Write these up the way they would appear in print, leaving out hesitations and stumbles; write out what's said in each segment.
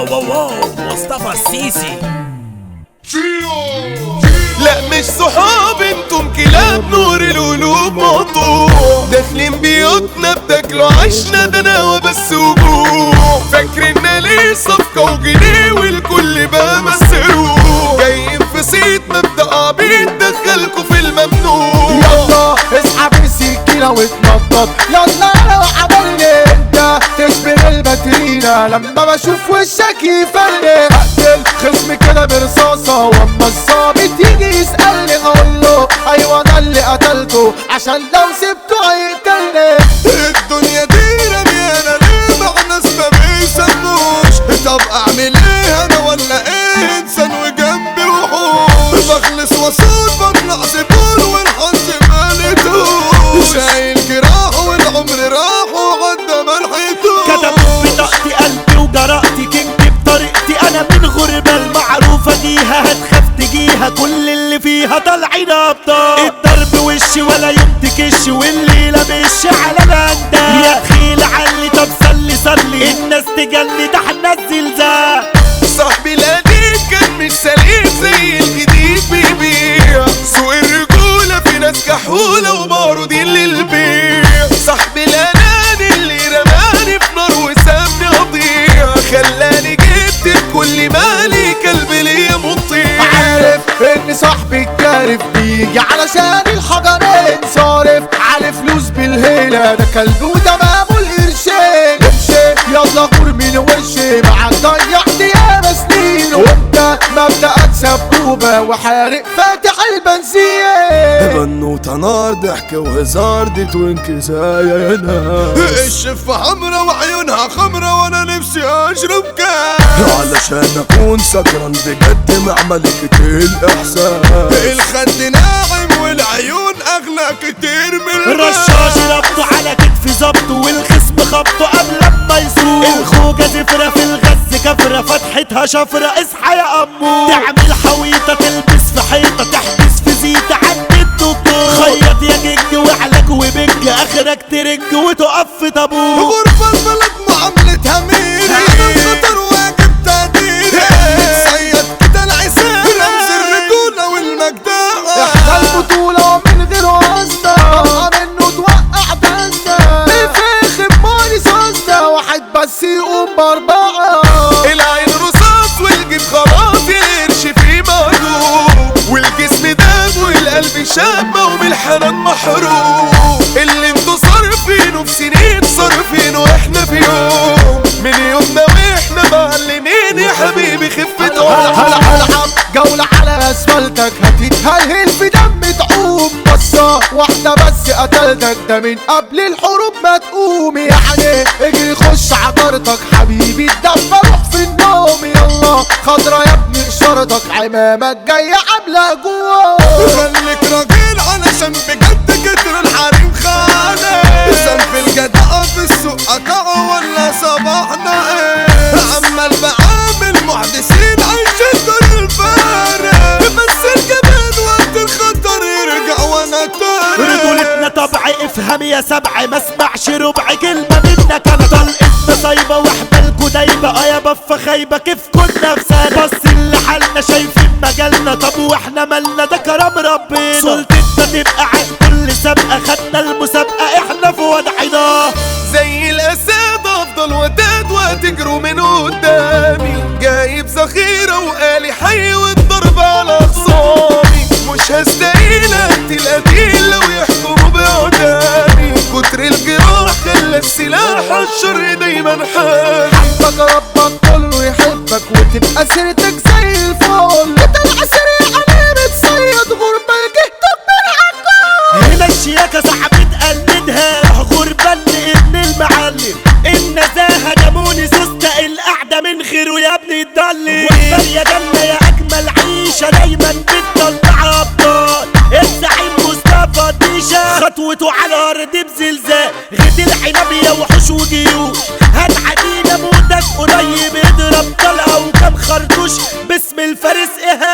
واو مصطفى السيسي. لا مش صحاب انتم كلاب، نور القلوب مقطوع، داخلين بيوتنا بتاكلوا عشنا ده انا وبس وجوع، فاكرنا ليه صفقة وجنيه والكل بقى مسروق، جايين في صيت مبدأ عبيد دخلكوا في الممنوع. يلا اسحب السكينة واتنطط، يلا لو عملني انت تشبه الباترينا لما بشوف وشك يفرق، اقتل خصمي كده برصاصة واما الظابط يجي يسألني اقول له ايوه انا اللي قتلته عشان لو سبته هيقتلني. الدنيا دي رميانة ليه مع ناس ما بيسموش، طب اعمل ايه انا ولا ايه انسان وجنبي وحوش، بخلص وصول بطلع زبون والحظ مالتوش، شايل جراح والعمر راح وعدى ملحقتوش. كتبت بطاقتي قلبي وجرأتي كنت بطريقتي، انا من غربة المعروفة ديها هتخاف تجيها، كل اللي فيها طالعين ابطال، الضرب وش ولا يوم تكش والليلة مش على بندة، يا تخيل علي طب صلي الناس تجلي ده احنا الزلزال. صاحبي القديم كان مش سليم زي الجديد بيبيع، سوق الرجولة في ناس كحولة ومعروضين للبيع، صاحبي الأناني اللي رماني في نار وسابني أضيع، خلاني جبت بكل مالي كلب ليا مطيع. عارف ان صاحبي الكارف بيجي علشان الحجرين صارف على فلوس بالهيلة، ده كلب وتمامه القرشين، امشي يلا غور من وشي معاك ضيعت ياما سنين، وانت مبدأك سبوبة وحارق فاتح البنزين. بنوتة نار ضحك وهزار دي توينك زينا، الشفة حمرا وعيونها خمرة وانا نفسي اشرب كاس، علشان اكون سكران بجد مع ملكة الاحساس، الخد ناعم والعيون اغلى كتير من الرشاش ربطه على كتفي ظبطه والخصم خبطه قبل ما يسوق، الخوجة زفرة في الغز كفرة فتحتها شفرة، اصحى يا امو تعمل حويطة تلبس في حيطة تحبس في زيتة عند الدكتور، خيط يا جنج وعلك وبنج اخرك ترنج وتقف في طابور، غربة البلد معاملتها ميري عمل خطر واجب تقديري، صيد كده العسال رمز الرجولة والمجدعة، احنا البطولة من غير واسطة طبقة منه توقع دستة، الفخ بماني سوستة واحد بس يقوم باربعة، العين رصاص والجيب خلاص القرش فيه مهدوم، والجسم داب والقلب شاب وبالحنان محروم، اللي انتوا صارفينه في سنين صارفينه احنا في يوم، من يومنا واحنا معلمين يا حبيبي خفة هلعب جولة على اسفلتك هتتهلهل في دم تعوم، بصة واحدة بس قتلتك ده من قبل الحروب ما تقوم، يعني اجري خش عطرتك حبيبي الدفة روح في النوم، يلا خضرا يا ابني اشارتك عمامك جاية عاملة جوا، خليك راجل علشان بجد كتر الحريم خانة، في الجدعة في السوق قطعة ولا صباحنا ايه، عمال بعامل محدثين عايشين دور الفارق، بس الجبان وقت الخطر يرجع وانا طارق، رجولتنا طبع افهم يا سبع ما اسمعش ربع كلمة منك، انا طلقتنا صايبة واحبالكوا دايبة يا بفة خايبة كيف كنا في سنة، بس اللي حالنا شايفين مجالنا طب واحنا مالنا ده كرم ربنا، سلطتنا تبقى عن كل سابقة خدنا المسابقة احنا في وضعنا، زي الاسد افضل وداد وهتجروا من قدامي، جايب ذخيرة وقالي حي والضرب على خصامي، مش هستقيل اقتل قتيل لو يحكموا بقدامي، كتر الجراح خلى السلاح الشر دايما حامي، حبك ربك كله يحبك وتبقى سيرتك زي الفل، انت العسري عليه بتصيد غربة جهتك من عقاب، هنا الشياكة صاحبي تقلدها غربة ابن المعلم، النزاهة جابوني سوستة القعدة من خيره يا ابني اتضلل، واختار يا جنة يا اجمل عيشة دايما بتطلع ابطال، الزعيم مصطفى ديشة خطوته على ارض بزلزال، غيت العنب يا وحوش وجيوش هتعدينا موتك قريب اضرب طلقة وكم خرطوش باسم الفارس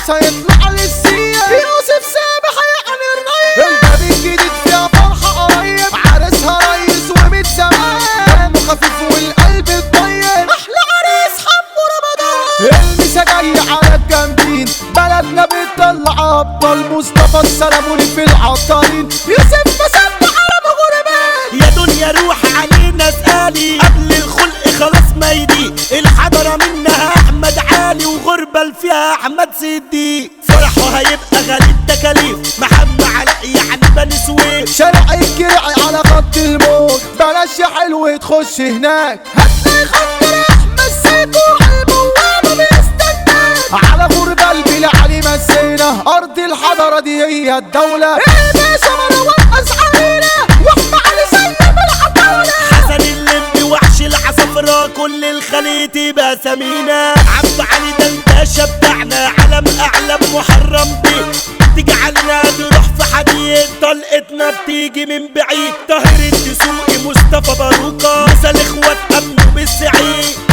العريس هيطلع للسيا يوسف سامح يعني الريس الباب الجديد فيها فرحة قريب عريسها ريس وميت زمان دمه خفيف والقلب الطيب احلى عريس حمو رمضان المسا جاي على الجامدين بلدنا بتطلع ابطال مصطفى السلاموني في العطارين يوسف مسمى عرب غربان يا دنيا روح علينا اسألي قبل الخلق خلاص ما يضيق الحضرة منها احمد علي وغربة فيها احمد صديق فرحه هيبقى غالي التكاليف محمد علاء يعني بني سويف شارع الكرعي على خط الموت بلاش يا حلو تخش هناك هتلاقي خط احمد سيكو البوابة بيستناك على غربة البلا علي مسينا ارض الحضرة دي هي الدولة الباشا مروان اسعارنا واحمى علي سلم العطاولة حسن اللمبي وحش العصفرة كل الخليط يبقى سمينا عبد علي ده الباشا بتاعنا علم اعلم محرم بيه تجعلنا نروح في حديد طلقتنا بتيجي من بعيد طاهر الدسوقي مصطفى باروكة مثل اخوات امنوا بالسعيد